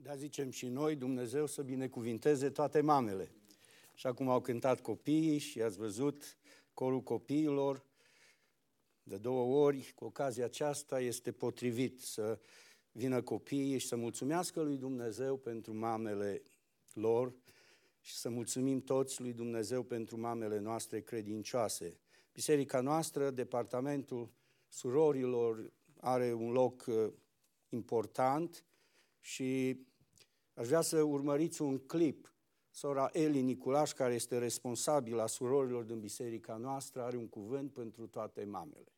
Da, zicem și noi, Dumnezeu să binecuvinteze toate mamele. Așa cum au cântat copiii și ați văzut corul copiilor de 2 ori, cu ocazia aceasta este potrivit să vină copiii și să mulțumească lui Dumnezeu pentru mamele lor și să mulțumim toți lui Dumnezeu pentru mamele noastre credincioase. Biserica noastră, departamentul surorilor, are un loc important și aș vrea să urmăriți un clip. Sora Eli Niculaș, care este responsabilă a surorilor din biserica noastră, are un cuvânt pentru toate mamele.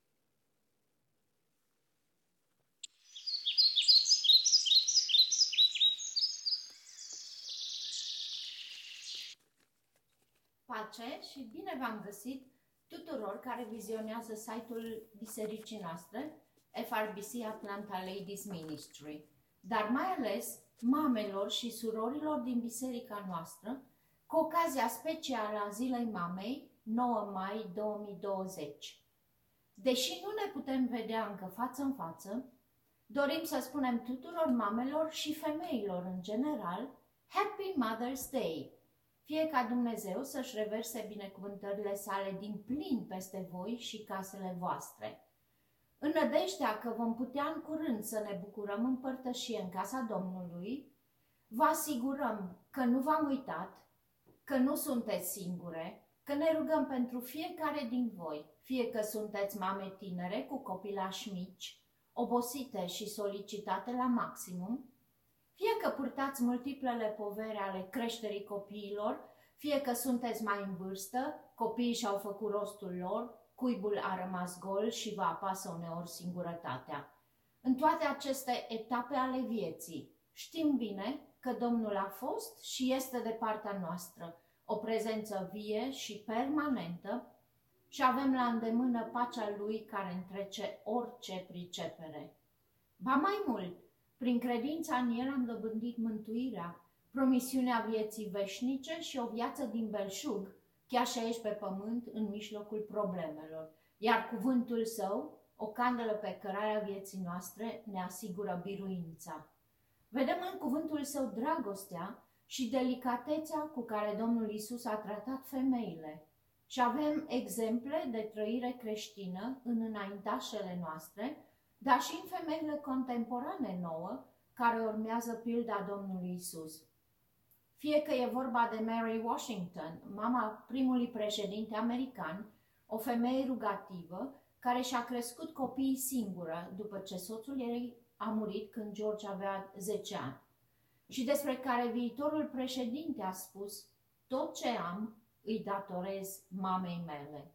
Pace și bine v-am găsit tuturor care vizionează site-ul bisericii noastre, FRBC Atlanta Ladies Ministry, dar mai ales mamelor și surorilor din biserica noastră, cu ocazia specială a Zilei Mamei, 9 mai 2020. Deși nu ne putem vedea încă față în față, dorim să spunem tuturor mamelor și femeilor în general, Happy Mother's Day! Fie ca Dumnezeu să-și reverse binecuvântările sale din plin peste voi și casele voastre. În nădejdea că vom putea în curând să ne bucurăm în părtășie în casa Domnului, vă asigurăm că nu v-am uitat, că nu sunteți singure, că ne rugăm pentru fiecare din voi, fie că sunteți mame tinere cu copilași mici, obosite și solicitate la maximum, fie că purtați multiplele povere ale creșterii copiilor, fie că sunteți mai în vârstă, copiii și-au făcut rostul lor, cuibul a rămas gol și vă apasă uneori singurătatea. În toate aceste etape ale vieții, știm bine că Domnul a fost și este de partea noastră, o prezență vie și permanentă, și avem la îndemână pacea Lui care întrece orice pricepere. Ba mai mult, prin credința în El am dobândit mântuirea, promisiunea vieții veșnice și o viață din belșug, chiar și aici pe pământ, în mijlocul problemelor. Iar cuvântul Său, o candelă pe cărarea vieții noastre, ne asigură biruința. Vedem în cuvântul Său dragostea și delicatețea cu care Domnul Iisus a tratat femeile. Și avem exemple de trăire creștină în înaintașele noastre, dar și în femeile contemporane nouă, care urmează pilda Domnului Iisus. Fie că e vorba de Mary Washington, mama primului președinte american, o femeie rugativă, care și-a crescut copiii singură după ce soțul ei a murit când George avea 10 ani, și despre care viitorul președinte a spus: tot ce am îi datorez mamei mele.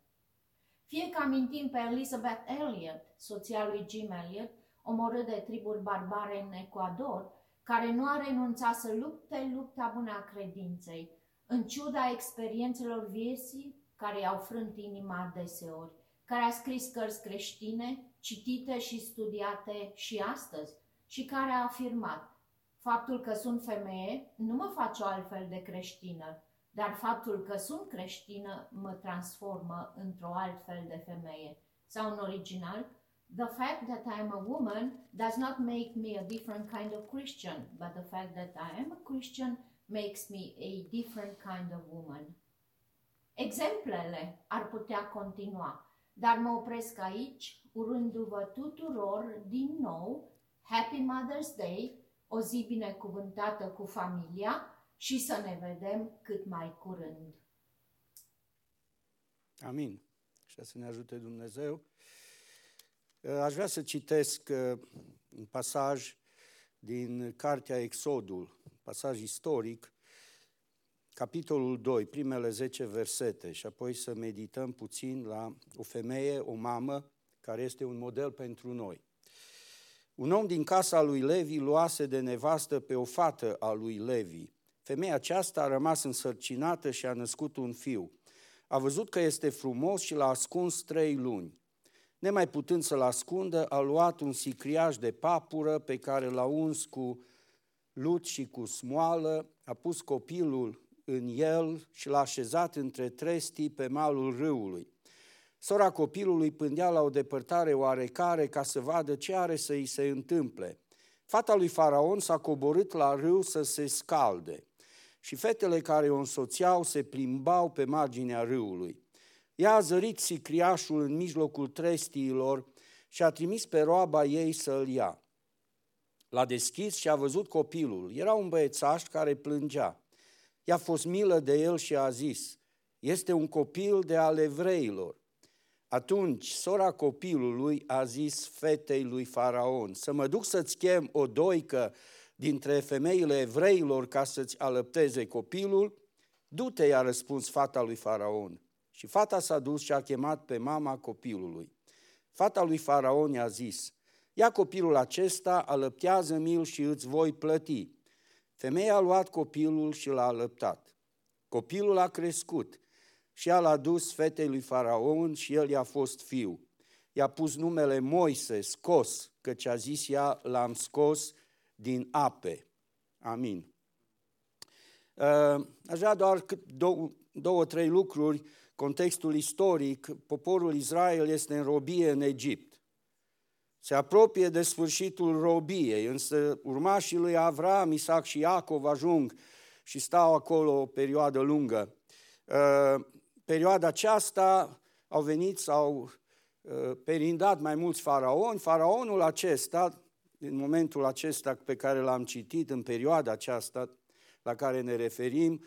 Fie că amintim pe Elizabeth Elliot, soția lui Jim Elliot, omorât de triburi barbare în Ecuador, care nu a renunțat să lupte lupta bună a credinței, în ciuda experiențelor vieții care i-au frânt inima adeseori, care a scris cărți creștine, citite și studiate și astăzi, și care a afirmat: faptul că sunt femeie nu mă face o altfel de creștină, dar faptul că sunt creștină mă transformă într-o altfel de femeie. Sau în original: the fact that I am a woman does not make me a different kind of Christian, but the fact that I am a Christian makes me a different kind of woman. Exemplele ar putea continua, dar mă opresc aici, urându-vă tuturor din nou Happy Mother's Day, o zi binecuvântată cu familia, și să ne vedem cât mai curând. Amin. Și să ne ajute Dumnezeu. Aș vrea să citesc un pasaj din cartea Exodul, pasaj istoric, capitolul 2, primele 10 versete, și apoi să medităm puțin la o femeie, o mamă, care este un model pentru noi. Un om din casa lui Levi luase de nevastă pe o fată a lui Levi. Femeia aceasta a rămas însărcinată și a născut un fiu. A văzut că este frumos și l-a ascuns 3 luni. Nemai putând să-l ascundă, a luat un sicriaș de papură pe care l-a uns cu lut și cu smoală, a pus copilul în el și l-a așezat între trestii pe malul râului. Sora copilului pândea la o depărtare oarecare ca să vadă ce are să îi se întâmple. Fata lui Faraon s-a coborât la râu să se scalde și fetele care o însoțeau se plimbau pe marginea râului. Ea a zărit sicriașul în mijlocul trestiilor și a trimis pe roaba ei să-l ia. L-a deschis și a văzut copilul. Era un băiețaș care plângea. I-a fost milă de el și a zis: este un copil de al evreilor. Atunci sora copilului a zis fetei lui Faraon: să mă duc să-ți chem o doică dintre femeile evreilor ca să-ți alăpteze copilul? Du-te, i-a răspuns fata lui Faraon. Și fata s-a dus și a chemat pe mama copilului. Fata lui Faraon i-a zis: ia copilul acesta, alăptează-mi-l și îți voi plăti. Femeia a luat copilul și l-a alăptat. Copilul a crescut și ea l-a dus fetei lui Faraon și el i-a fost fiu. I-a pus numele Moise, scos, căci a zis ea: l-am scos din ape. Amin. Aș vrea doar două, trei lucruri. Contextul istoric: poporul Israel este în robie în Egipt. Se apropie de sfârșitul robiei, însă urmașii lui Avram, Isaac și Iacov ajung și stau acolo o perioadă lungă. Perioada aceasta au venit, s-au perindat mai mulți faraoni. Faraonul acesta, în momentul acesta pe care l-am citit, în perioada aceasta la care ne referim,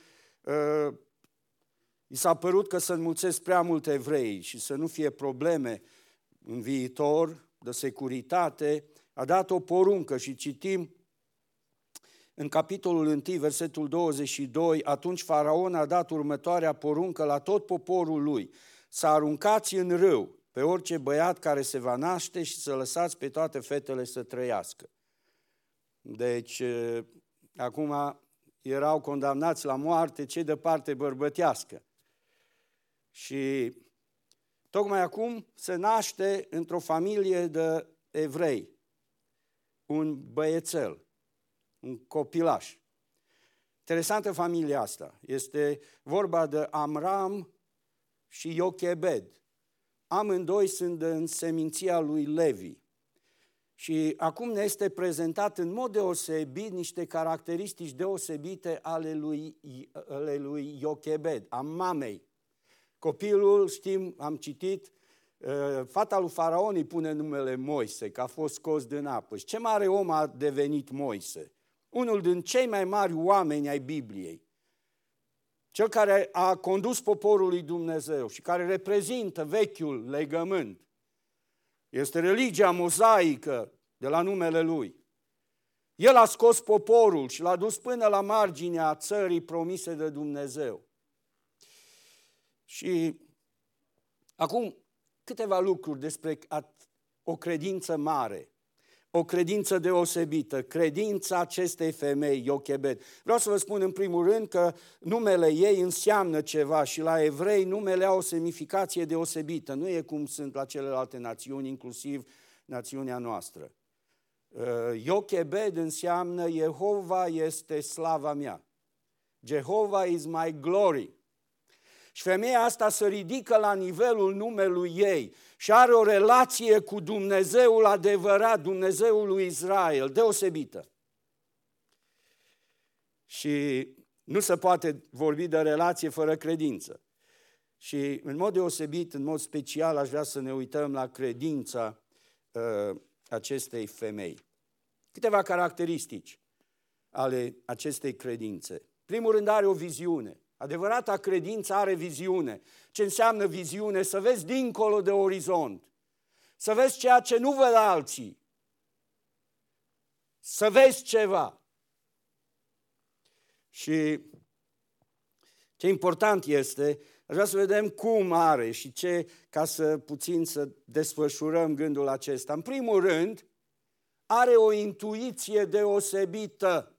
i s-a părut că se înmulțesc prea multe evrei și să nu fie probleme în viitor de securitate, a dat o poruncă și citim în capitolul 1, versetul 22, atunci Faraon a dat următoarea poruncă la tot poporul lui: să aruncați în râu pe orice băiat care se va naște și să lăsați pe toate fetele să trăiască. Deci, acum erau condamnați la moarte cei de parte bărbătească. Și tocmai acum se naște într-o familie de evrei un băiețel, un copilaș. Interesantă familia asta. Este vorba de Amram și Iochebed. Amândoi sunt în seminția lui Levi. Și acum ne este prezentat în mod deosebit niște caracteristici deosebite ale lui Iochebed, a mamei. Copilul, știm, am citit, fata lui Faraon îi pune numele Moise, că a fost scos din apă. Și ce mare om a devenit Moise? Unul din cei mai mari oameni ai Bibliei. Cel care a condus poporul lui Dumnezeu și care reprezintă vechiul legământ. Este religia mozaică de la numele lui. El a scos poporul și l-a dus până la marginea țării promise de Dumnezeu. Și acum câteva lucruri despre o credință mare, o credință deosebită, credința acestei femei, Iochebed. Vreau să vă spun în primul rând că numele ei înseamnă ceva și la evrei numele au o semnificație deosebită. Nu e cum sunt la celelalte națiuni, inclusiv națiunea noastră. Iochebed înseamnă Jehova este slava mea. Jehovah is my glory. Și femeia asta se ridică la nivelul numelui ei și are o relație cu Dumnezeul adevărat, Dumnezeul lui Israel, deosebită. Și nu se poate vorbi de relație fără credință. Și în mod deosebit, în mod special, aș vrea să ne uităm la credința acestei femei. Câteva caracteristici ale acestei credințe. Primul rând, are o viziune. Adevărata credință are viziune. Ce înseamnă viziune? Să vezi dincolo de orizont. Să vezi ceea ce nu văd alții. Să vezi ceva. Și ce important este, aș vrea să vedem cum are și ce, ca să puțin să desfășurăm gândul acesta. În primul rând, are o intuiție deosebită.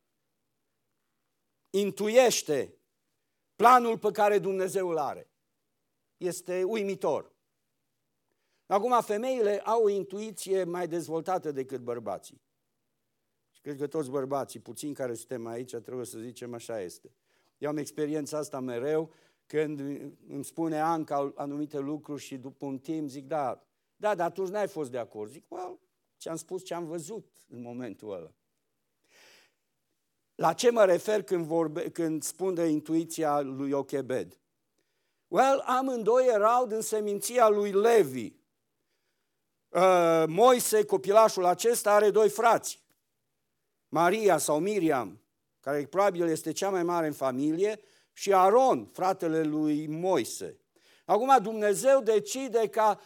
Intuiește planul pe care Dumnezeu îl are. Este uimitor. Acum, femeile au o intuiție mai dezvoltată decât bărbații. Și cred că toți bărbații, puțini care suntem aici, trebuie să zicem așa este. Eu am experiența asta mereu, când îmi spune Anca anumite lucruri și după un timp zic, da, dar atunci n-ai fost de acord. Zic, well, ți-am spus ce am văzut în momentul ăla. La ce mă refer când spun de intuiția lui Jochebed? Well, amândoi erau din seminția lui Levi. Moise, copilașul acesta, are doi frați. Maria sau Miriam, care probabil este cea mai mare în familie, și Aron, fratele lui Moise. Acum Dumnezeu decide ca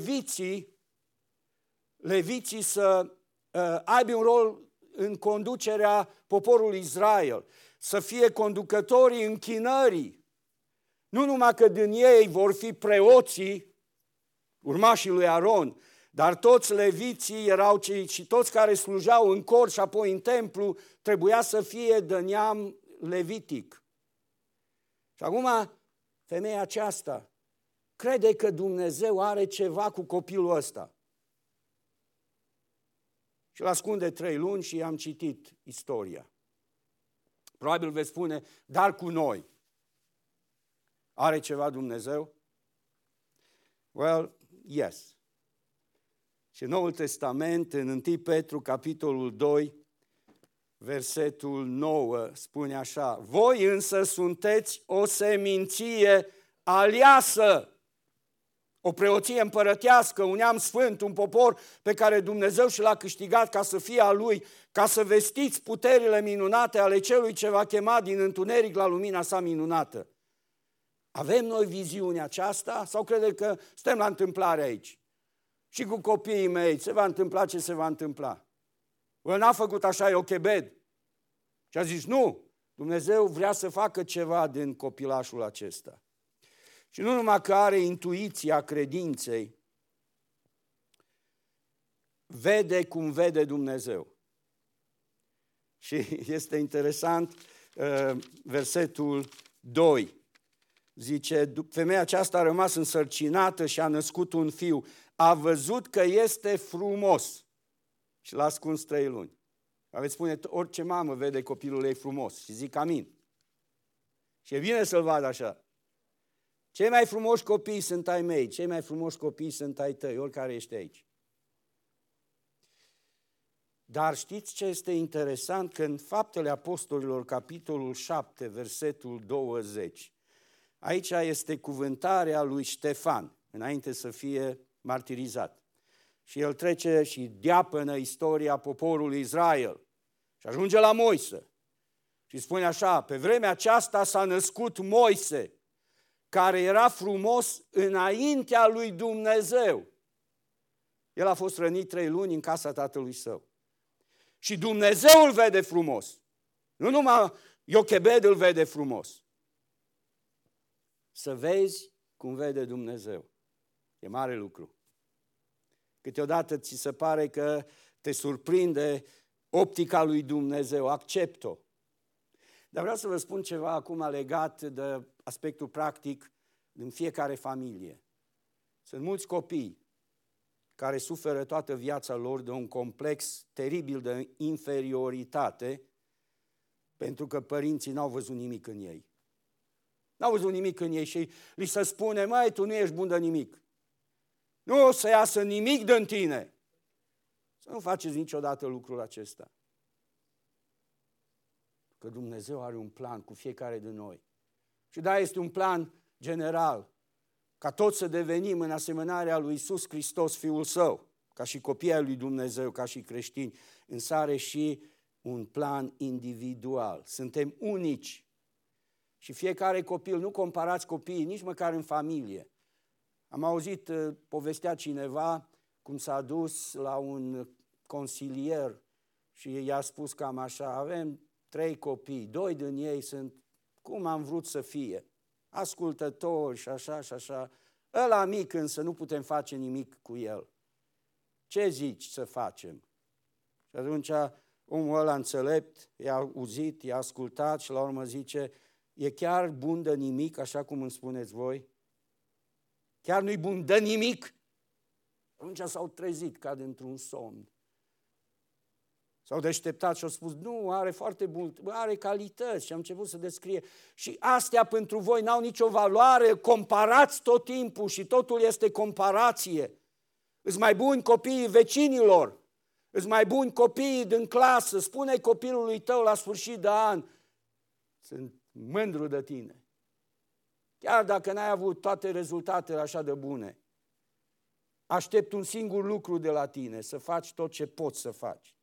leviții să aibă un rol în conducerea poporului Israel, să fie conducătorii închinării. Nu numai că din ei vor fi preoții, urmașii lui Aron, dar toți leviții erau cei și toți care slujau în cor și apoi în templu trebuia să fie de neam levitic. Și acum femeia aceasta crede că Dumnezeu are ceva cu copilul ăsta. Și îl ascunde 3 luni și am citit istoria. Probabil veți spune, dar cu noi. Are ceva Dumnezeu? Well, yes. Și în Noul Testament, în 1 Petru, capitolul 2, versetul 9, spune așa: voi însă sunteți o seminție aleasă, o preoție împărătească, un neam sfânt, un popor pe care Dumnezeu și l-a câștigat ca să fie a Lui, ca să vestiți puterile minunate ale Celui ce va chema din întuneric la lumina sa minunată. Avem noi viziunea aceasta sau crede că suntem la întâmplare aici? Și cu copiii mei se va întâmpla ce se va întâmpla. Bă, n-a făcut așa Jochebed. Și a zis, nu, Dumnezeu vrea să facă ceva din copilașul acesta. Și nu numai că are intuiția credinței, vede cum vede Dumnezeu. Și este interesant versetul 2. Zice, femeia aceasta a rămas însărcinată și a născut un fiu. A văzut că este frumos și l-a ascuns 3 luni. Aveți spune, orice mamă vede copilul ei frumos și zic amin. Și e bine să-l vadă așa. Cei mai frumoși copii sunt ai mei, cei mai frumoși copii sunt ai tăi, oricare ești aici. Dar știți ce este interesant? Că în Faptele Apostolilor, capitolul 7, versetul 20, aici este cuvântarea lui Ștefan, înainte să fie martirizat. Și el trece și deapănă istoria poporului Israel. Și ajunge la Moise. Și spune așa, pe vremea aceasta s-a născut Moise, care era frumos înaintea lui Dumnezeu. El a fost rănit 3 luni în casa tatălui său. Și Dumnezeu îl vede frumos. Nu numai Jochebed îl vede frumos. Să vezi cum vede Dumnezeu. E mare lucru. Câteodată ți se pare că te surprinde optica lui Dumnezeu, accept-o. Dar vreau să vă spun ceva acum legat de aspectul practic din fiecare familie. Sunt mulți copii care suferă toată viața lor de un complex teribil de inferioritate pentru că părinții n-au văzut nimic în ei. N-au văzut nimic în ei și li se spune, măi, tu nu ești bun de nimic. Nu o să iasă nimic din tine. Să nu faceți niciodată lucrul acesta. Că Dumnezeu are un plan cu fiecare din noi. Și da, este un plan general, ca toți să devenim în asemănarea lui Iisus Hristos, Fiul Său, ca și copii ai lui Dumnezeu, ca și creștini, însă are și un plan individual. Suntem unici. Și fiecare copil, nu comparați copiii nici măcar în familie. Am auzit, povestea cineva cum s-a dus la un consilier și i-a spus cam așa, avem 3 copii, 2 din ei sunt cum am vrut să fie, ascultători și așa și așa. Ăla mic însă nu putem face nimic cu el. Ce zici să facem? Și atunci omul ăla înțelept i-a auzit, i-a ascultat și la urmă zice, e chiar bun de nimic, așa cum îmi spuneți voi? Chiar nu-i bun de nimic? Atunci s-au trezit ca dintr-un somn. S-au deșteptat și au spus, nu, are foarte mult, are calități și am început să descrie. Și astea pentru voi n-au nicio valoare, comparați tot timpul și totul este comparație. Îți mai buni copiii vecinilor, Îți mai buni copiii din clasă, spune copilului tău la sfârșit de an, sunt mândru de tine. Chiar dacă n-ai avut toate rezultatele așa de bune, aștept un singur lucru de la tine, să faci tot ce poți să faci.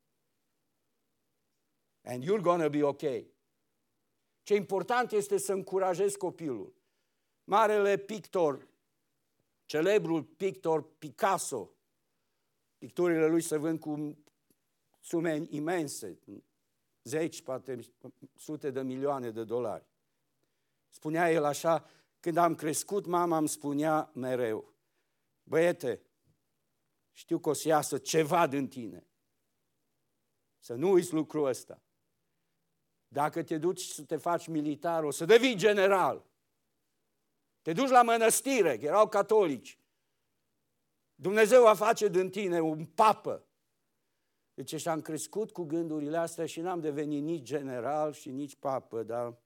And you're gonna be okay. Ce important este să încurajezi copilul. Marele pictor, celebrul pictor Picasso, picturile lui se vând cu sume imense, zeci, poate sute de milioane de dolari. Spunea el așa, când am crescut, mama îmi spunea mereu, băiete, știu că o să iasă ceva din tine. Să nu uiți lucrul ăsta. Dacă te duci să te faci militar, o să devii general. Te duci la mănăstire, că erau catolici. Dumnezeu va face din tine un papă. Deci și am crescut cu gândurile astea și n-am devenit nici general și nici papă, dar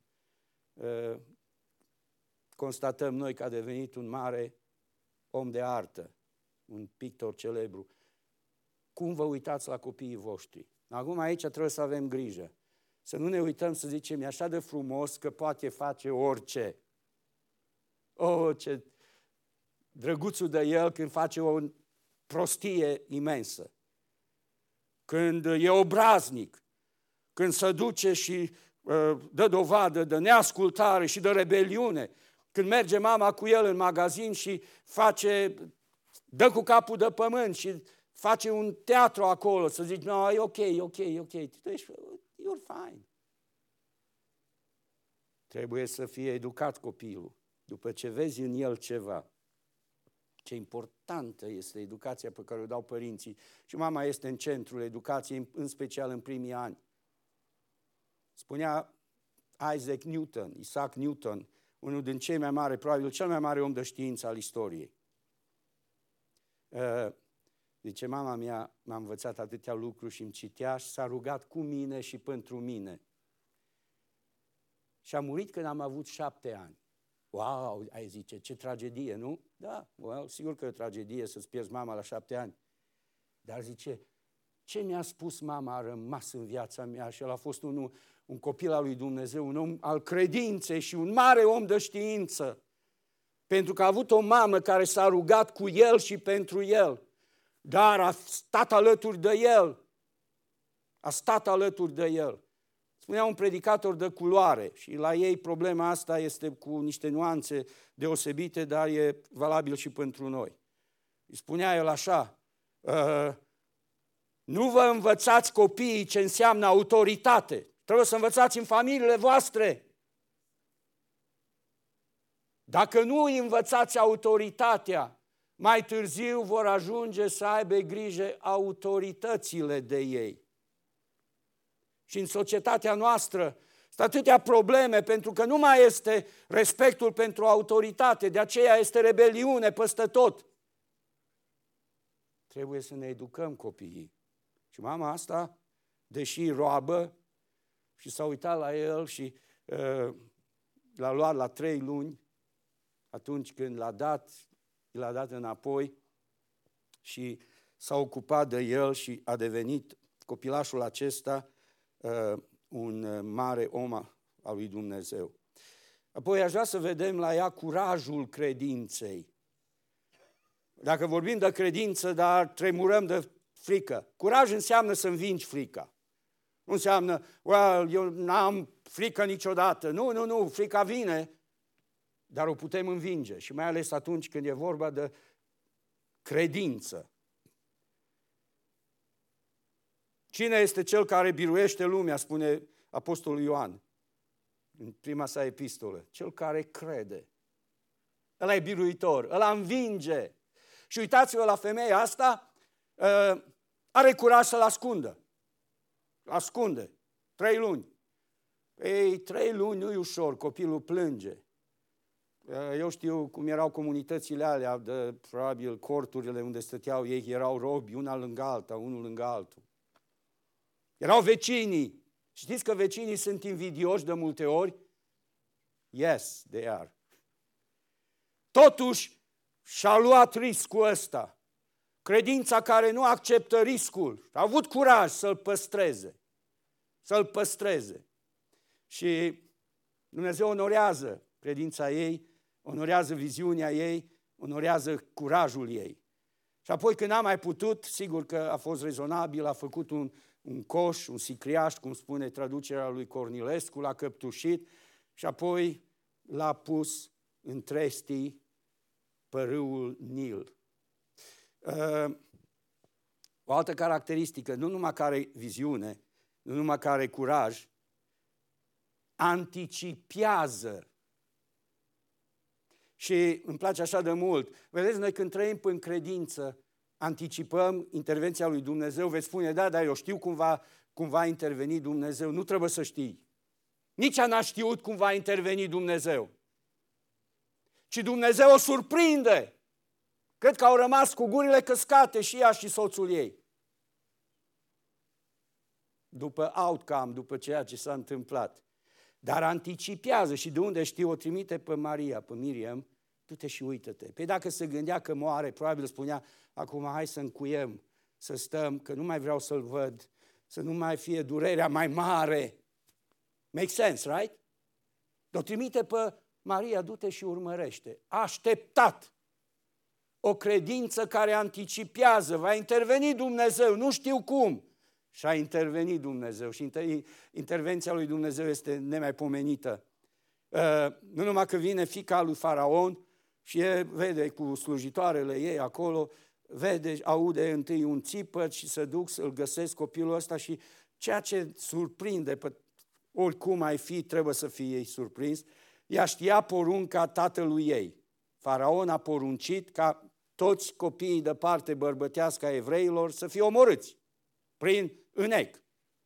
constatăm noi că a devenit un mare om de artă, un pictor celebru. Cum vă uitați la copiii voștri? Acum aici trebuie să avem grijă. Să nu ne uităm să zicem, e așa de frumos că poate face orice. Oh, ce drăguțul de el când face o prostie imensă. Când e obraznic, când se duce și dă dovadă de neascultare și de rebeliune, când merge mama cu el în magazin și dă cu capul de pământ și face un teatru acolo, să zici, no, e ok, you're fine. Trebuie să fie educat copilul, după ce vezi în el ceva. Ce importantă este educația pe care o dau părinții. Și mama este în centrul educației, în special în primii ani. Spunea Isaac Newton, unul din cei mai mari, probabil cel mai mare om de știință al istoriei. Zice, mama mea m-a învățat atâtea lucruri și îmi citea și s-a rugat cu mine și pentru mine. Și a murit când am avut 7 ani. Wow, ai zice, ce tragedie, nu? Da, well, sigur că e o tragedie să-ți pierzi mama la 7 ani. Dar zice, ce mi-a spus mama a rămas în viața mea și el a fost un copil al lui Dumnezeu, un om al credinței și un mare om de știință. Pentru că a avut o mamă care s-a rugat cu el și pentru el. Dar a stat alături de el. A stat alături de el. Spunea un predicator de culoare și la ei problema asta este cu niște nuanțe deosebite, dar e valabil și pentru noi. Îi spunea el așa, nu vă învățați copiii ce înseamnă autoritate. Trebuie să învățați în familiile voastre. Dacă nu îi învățați autoritatea, mai târziu vor ajunge să aibă grijă autoritățile de ei. Și în societatea noastră sunt atâtea probleme pentru că nu mai este respectul pentru autoritate, de aceea este rebeliune peste tot. Trebuie să ne educăm copiii. Și mama asta, deși roabă, și s-a uitat la el și l-a luat la 3 luni, atunci când l-a dat înapoi și s-a ocupat de el și a devenit copilașul acesta un mare om al lui Dumnezeu. Apoi aș vrea să vedem la ea curajul credinței. Dacă vorbim de credință, dar tremurăm de frică. Curaj înseamnă să învingi frica. Nu înseamnă, eu n-am frică niciodată. Nu, frica vine, dar o putem învinge. Și mai ales atunci când e vorba de credință. Cine este cel care biruiește lumea, spune Apostolul Ioan în prima sa epistolă? Cel care crede. Ăla e biruitor, ăla învinge. Și uitați-vă la femeia asta, are curaj să-l ascundă. Ascunde. 3 luni. Ei, 3 luni nu e ușor, copilul plânge. Eu știu cum erau comunitățile alea, probabil corturile unde stăteau ei, erau robi, una lângă alta, unul lângă altul. Erau vecinii. Știți că vecinii sunt invidioși de multe ori? Yes, they are. Totuși, și-a luat riscul ăsta. Credința care nu acceptă riscul. A avut curaj să-l păstreze. Să-l păstreze. Și Dumnezeu onorează credința ei, onorează viziunea ei, onorează curajul ei. Și apoi când n-a mai putut, sigur că a fost rezonabil, a făcut un coș, un sicriaș, cum spune traducerea lui Cornilescu, l-a căptușit și apoi l-a pus în trestii pe râul Nil. O altă caracteristică, nu numai că are viziune, nu numai că are curaj, anticipează. Și îmi place așa de mult. Vedeți, noi când trăim în credință, anticipăm intervenția lui Dumnezeu, veți spune, da, dar eu știu cum va interveni Dumnezeu. Nu trebuie să știi. Nici ea n-a știut cum va interveni Dumnezeu. Ci Dumnezeu o surprinde. Cred că au rămas cu gurile căscate și ea și soțul ei. După outcome, după ceea ce s-a întâmplat. Dar anticipează și de unde știu, o trimite pe Maria, pe Miriam, du-te și uită-te. Păi dacă se gândea că moare, probabil spunea, acum hai să încuiem, să stăm, că nu mai vreau să-l văd, să nu mai fie durerea mai mare. Make sense, right? O trimite pe Maria, du-te și urmărește. Așteptat. O credință care anticipează, va interveni Dumnezeu, nu știu cum. Și a intervenit Dumnezeu și intervenția lui Dumnezeu este nemaipomenită. Nu numai că vine fiica lui Faraon și e, vede cu slujitoarele ei acolo, vede, aude întâi un țipăt și se duc să-l găsesc copilul ăsta și ceea ce surprinde, oricum ai fi, trebuie să fie ei surprins, ea știa porunca tatălui ei. Faraon a poruncit ca toți copiii de parte bărbătească a evreilor să fie omorâți prin înec.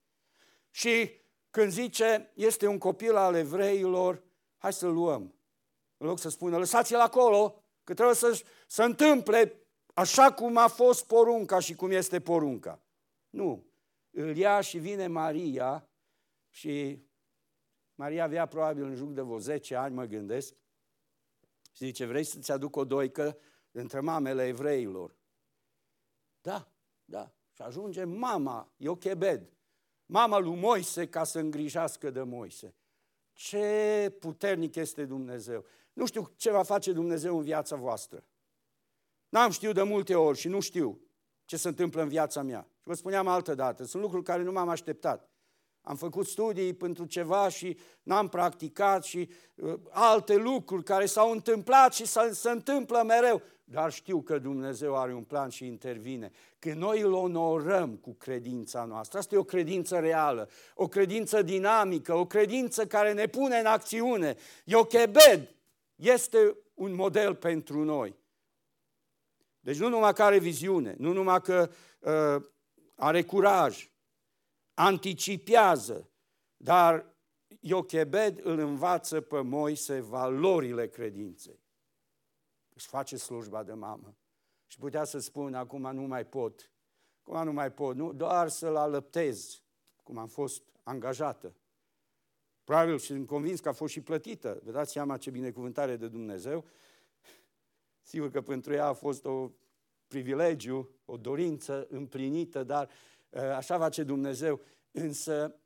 Și când zice, este un copil al evreilor, hai să-l luăm. În loc să spună, lăsați-l acolo, că trebuie să se întâmple așa cum a fost porunca și cum este porunca. Nu. Îl ia și vine Maria și Maria avea probabil în jur de vreo 10 ani, mă gândesc, și zice, vrei să-ți aduc o doică între mamele evreilor? Da, da. Și ajunge mama, Iochebed, mama lui Moise, ca să îngrijească de Moise. Ce puternic este Dumnezeu! Nu știu ce va face Dumnezeu în viața voastră. N-am știut de multe ori și nu știu ce se întâmplă în viața mea. Și vă spuneam altă dată, sunt lucruri care nu m-am așteptat. Am făcut studii pentru ceva și n-am practicat și alte lucruri care s-au întâmplat și se întâmplă mereu. Dar știu că Dumnezeu are un plan și intervine. Când noi îl onorăm cu credința noastră, asta e o credință reală, o credință dinamică, o credință care ne pune în acțiune. Iochebed este un model pentru noi. Deci nu numai că are viziune, nu numai că are curaj, anticipează, dar Iochebed îl învață pe Moise valorile credinței. Își face slujba de mamă. Și putea să spună, acum nu mai pot. Acum nu mai pot, nu? Doar să-l alăptez, cum am fost angajată. Probabil și sunt convins că a fost și plătită. Vă dați seama ce binecuvântare de Dumnezeu. Sigur că pentru ea a fost o privilegiu, o dorință împlinită, dar așa face Dumnezeu. Însă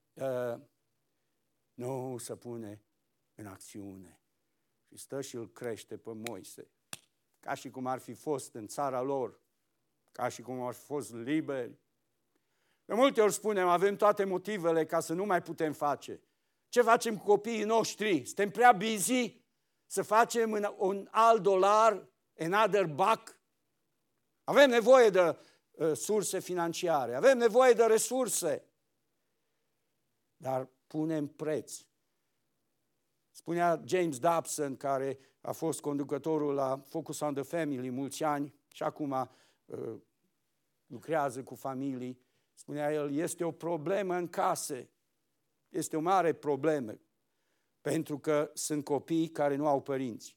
nu se pune în acțiune. Și stă și îl crește pe Moise. Ca și cum ar fi fost în țara lor, ca și cum ar fi fost liberi. De multe ori spunem, avem toate motivele ca să nu mai putem face. Ce facem cu copiii noștri? Suntem prea busy să facem un alt dolar, another buck? Avem nevoie de surse financiare, avem nevoie de resurse, dar punem preț. Spunea James Dobson, care a fost conducătorul la Focus on the Family mulți ani și acum lucrează cu familii, spunea el, este o problemă în case, este o mare problemă, pentru că sunt copii care nu au părinți,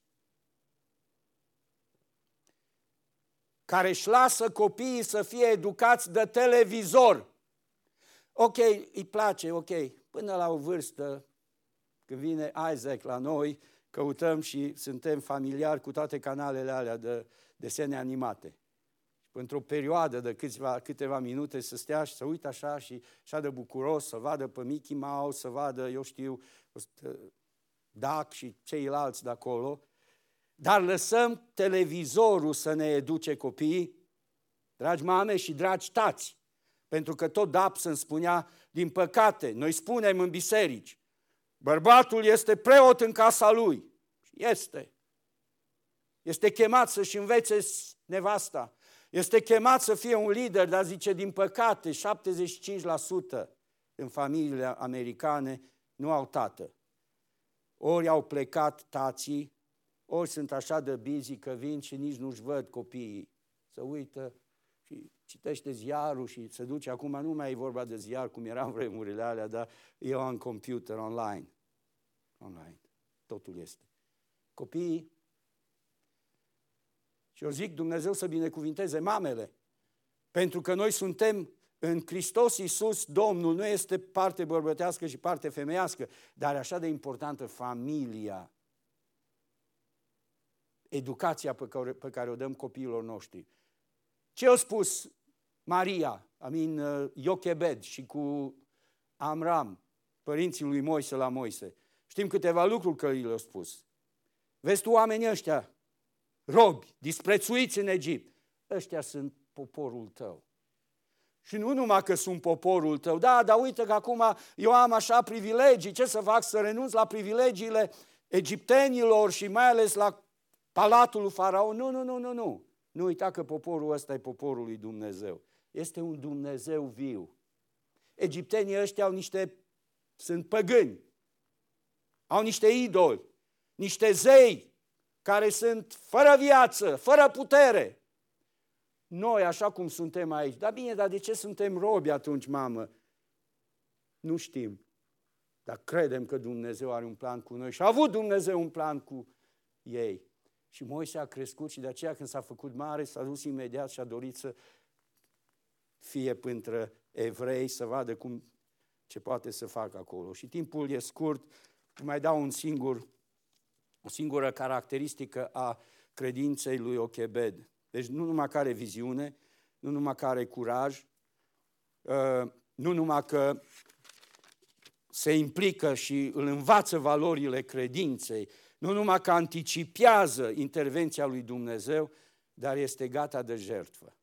care își lasă copiii să fie educați de televizor. Ok, îi place, ok, până la o vârstă, când vine Isaac la noi, căutăm și suntem familiari cu toate canalele alea de desene animate. pentru o perioadă de câteva minute să stea și să uită așa și de bucuros, să vadă pe Mickey Mouse, să vadă, eu știu, Duck și ceilalți de acolo, dar lăsăm televizorul să ne educe copiii, dragi mame și dragi tați, pentru că tot Dobson spunea, din păcate, noi spunem în biserici, bărbatul este preot în casa lui. Este chemat să-și învețe nevasta. Este chemat să fie un lider, dar zice, din păcate, 75% în familiile americane nu au tată. Ori au plecat tații, ori sunt așa de busy că vin și nici nu-și văd copiii. Se uită și citește ziarul și se duce. Acum nu mai e vorba de ziar cum era în vremurile alea, dar e on computer, online. Totul este. Copiii. Și eu zic, Dumnezeu să binecuvinteze mamele, pentru că noi suntem în Hristos Iisus, Domnul, nu este parte bărbătească și parte femeiască, dar așa de importantă familia, educația pe care o dăm copiilor noștri. Ce a spus Maria, Iochebed și cu Amram, părinții lui Moise la Moise? Știm câteva lucruri că i le-a spus. Vezi tu oamenii ăștia, robi, disprețuiți în Egipt, ăștia sunt poporul tău. Și nu numai că sunt poporul tău, dar uite că acum eu am așa privilegii, ce să fac, să renunț la privilegiile egiptenilor și mai ales la palatul lui Faraon? Nu. Nu uita că poporul ăsta e poporul lui Dumnezeu. Este un Dumnezeu viu. Egiptenii ăștia sunt păgâni, au niște idoli, niște zei care sunt fără viață, fără putere. Noi, așa cum suntem aici, dar de ce suntem robi atunci, mamă? Nu știm, dar credem că Dumnezeu are un plan cu noi și a avut Dumnezeu un plan cu ei. Și Moise a crescut și de aceea când s-a făcut mare, s-a dus imediat și a dorit să fie printre evrei, să vadă ce poate să facă acolo. Și timpul e scurt, mai dau o singură caracteristică a credinței lui Iochebed. Deci nu numai că are viziune, nu numai că are curaj, nu numai că se implică și îl învață valorile credinței, nu numai că anticipează intervenția lui Dumnezeu, dar este gata de jertfă.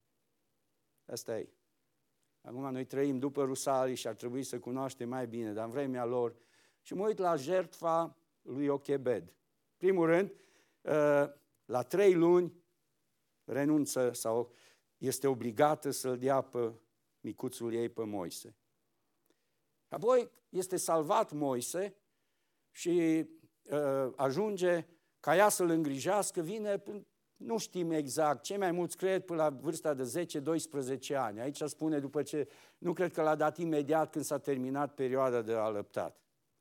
Asta e. Acum noi trăim după Rusalii și ar trebui să cunoaștem mai bine, dar în vremea lor. Și mă uit la jertfa lui Iochebed. Primul rând, la 3 luni renunță sau este obligată să-l dea pe micuțul ei, pe Moise. Apoi este salvat Moise și ajunge ca ea să-l îngrijească, vine, nu știm exact, cei mai mulți cred până la vârsta de 10-12 ani. Aici spune după ce, nu cred că l-a dat imediat când s-a terminat perioada de alăptat.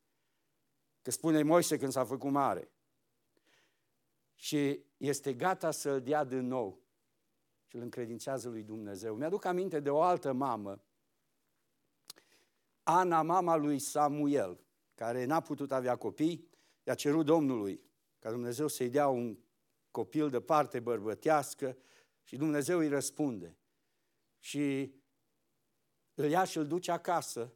Că spune Moise când s-a făcut mare. Și este gata să-l dea din nou și îl încredințează lui Dumnezeu. Mi-aduc aminte de o altă mamă, Ana, mama lui Samuel, care n-a putut avea copii, i-a cerut Domnului ca Dumnezeu să-i dea un copil de parte bărbătească și Dumnezeu îi răspunde. Și îl ia și îl duce acasă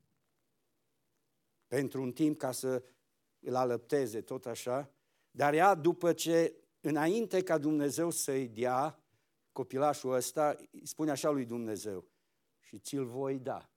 pentru un timp ca să îl alăpteze, tot așa, dar ea, după ce, înainte ca Dumnezeu să-i dea copilașul ăsta, îi spune așa lui Dumnezeu, și ți-l voi da.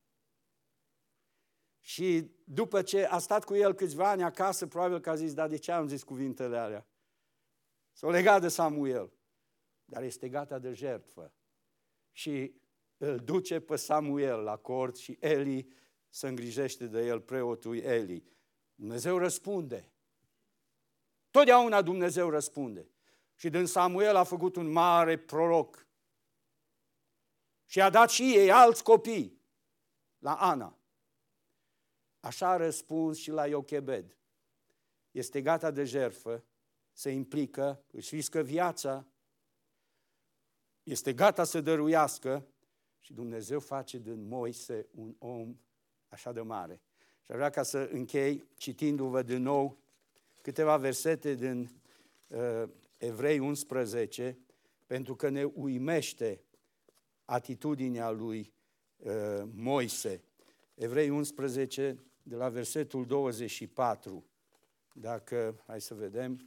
Și după ce a stat cu el câțiva ani acasă, probabil că a zis, dar de ce am zis cuvintele alea? S-o legat de Samuel, dar este gata de jertfă. Și îl duce pe Samuel la cort și Eli se îngrijește de el, preotul Eli. Dumnezeu răspunde. Totdeauna Dumnezeu răspunde. Și din Samuel a făcut un mare proroc. Și a dat și ei alți copii la Ana. Așa a răspuns și la Iochebed. Este gata de jertfă, se implică, își riscă viața, este gata să dăruiască și Dumnezeu face din Moise un om așa de mare. Și aș vrea ca să închei citindu-vă din nou câteva versete din Evrei 11, pentru că ne uimește atitudinea lui Moise. Evrei 11, de la versetul 24. Hai să vedem.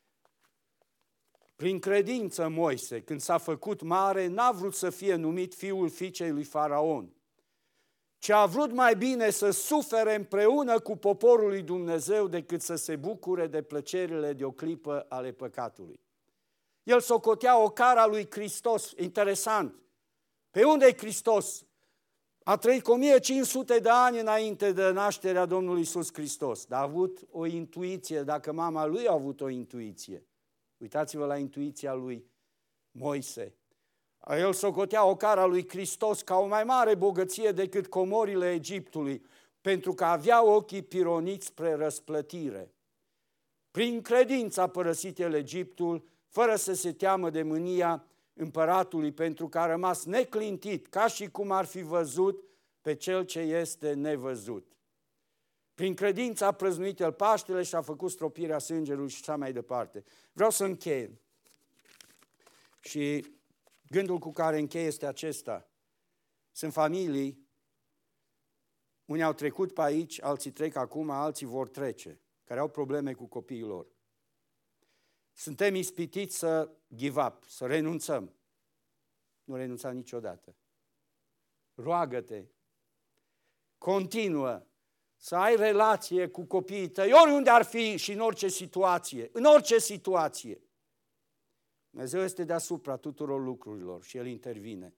Prin credință Moise, când s-a făcut mare, n-a vrut să fie numit fiul fiicei lui Faraon, ci a vrut mai bine să sufere împreună cu poporul lui Dumnezeu decât să se bucure de plăcerile de o clipă ale păcatului. El socotea ocara lui Hristos. Interesant. Pe unde e Hristos? A trăit cu 1500 de ani înainte de nașterea Domnului Iisus Hristos. Dar a avut o intuiție, dacă mama lui a avut o intuiție. Uitați-vă la intuiția lui Moise. El socotea ocara lui Hristos ca o mai mare bogăție decât comorile Egiptului, pentru că avea ochii pironiți spre răsplătire. Prin credință a părăsit el Egiptul, fără să se teamă de mânia împăratului, pentru că a rămas neclintit, ca și cum ar fi văzut pe cel ce este nevăzut. Prin credință a prăznuit el Paștele și a făcut stropirea sângelui și așa mai departe. Vreau să închei. Și gândul cu care închei este acesta. Sunt familii, unii au trecut pe aici, alții trec acum, alții vor trece, care au probleme cu copiii lor. Suntem ispitiți să give up, să renunțăm. Nu renunța niciodată. Roagă-te, continuă să ai relație cu copiii tăi, oriunde ar fi și în orice situație. În orice situație. Dumnezeu este deasupra tuturor lucrurilor și El intervine.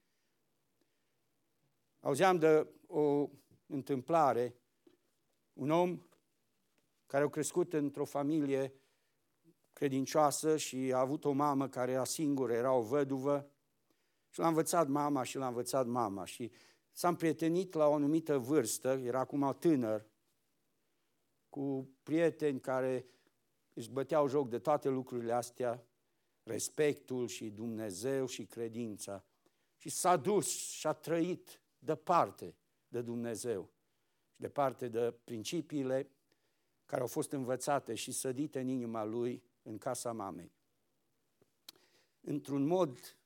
Auzeam de o întâmplare, un om care a crescut într-o familie credincioasă și a avut o mamă care era singură, era o văduvă, și l-a învățat mama și s-a împrietenit la o anumită vârstă, era acum tânăr, cu prieteni care își băteau joc de toate lucrurile astea, respectul și Dumnezeu și credința. Și s-a dus și a trăit departe de Dumnezeu și departe de principiile care au fost învățate și sădite în inima lui în casa mamei. Într-un mod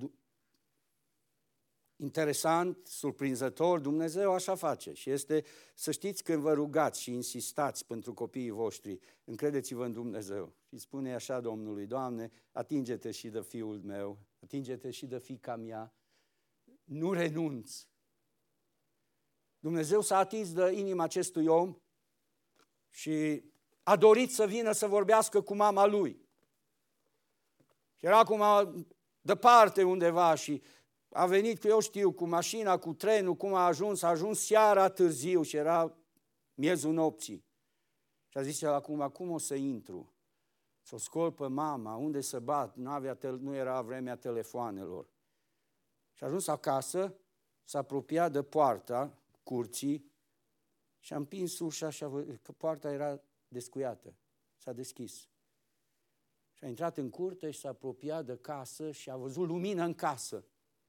interesant, surprinzător, Dumnezeu așa face și este, să știți, când vă rugați și insistați pentru copiii voștri, încredeți-vă în Dumnezeu. Și spune așa Domnului: Doamne, atinge-te și de fiul meu, atinge-te și de fiica mea, nu renunț. Dumnezeu s-a atins de inima acestui om și a dorit să vină să vorbească cu mama lui. Și era acum departe undeva și a venit, eu știu, cu mașina, cu trenul, cum a ajuns seara târziu și era miezul nopții. Și a zis el acum, cum o să intru? Să o scol pe mama, unde să bat? Nu era vremea telefoanelor. Și a ajuns acasă, s-a apropiat de poarta curții și a împins ușa și a văzut că poarta era descuiată. S-a deschis. Și a intrat în curte și s-a apropiat de casă și a văzut lumină în casă.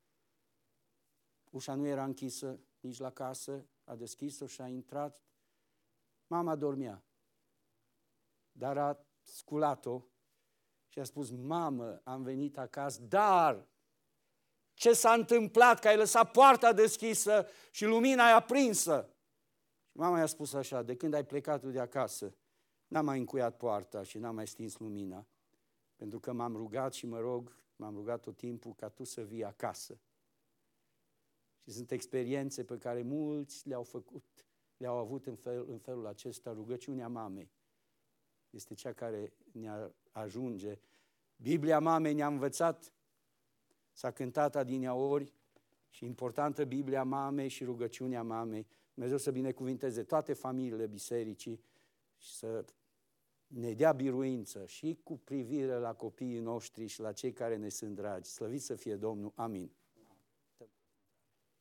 Ușa nu era închisă nici la casă, a deschis-o și a intrat. Mama dormea, dar a sculat-o și a spus: mamă, am venit acasă, dar ce s-a întâmplat că ai lăsat poarta deschisă și lumina e aprinsă? Și mama i-a spus așa: de când ai plecat tu de acasă, n-am mai încuiat poarta și n-am mai stins lumina, pentru că m-am rugat și m-am rugat tot timpul ca tu să vii acasă. Și sunt experiențe pe care mulți le-au avut în felul acesta. Rugăciunea mamei este cea care ne ajunge. Biblia mamei ne-a învățat, s-a cântat adineaori și importantă Biblia mamei și rugăciunea mamei. Dumnezeu să binecuvinteze toate familiile bisericii și să ne dea biruință și cu privire la copiii noștri și la cei care ne sunt dragi. Slăvit să fie Domnul. Amin.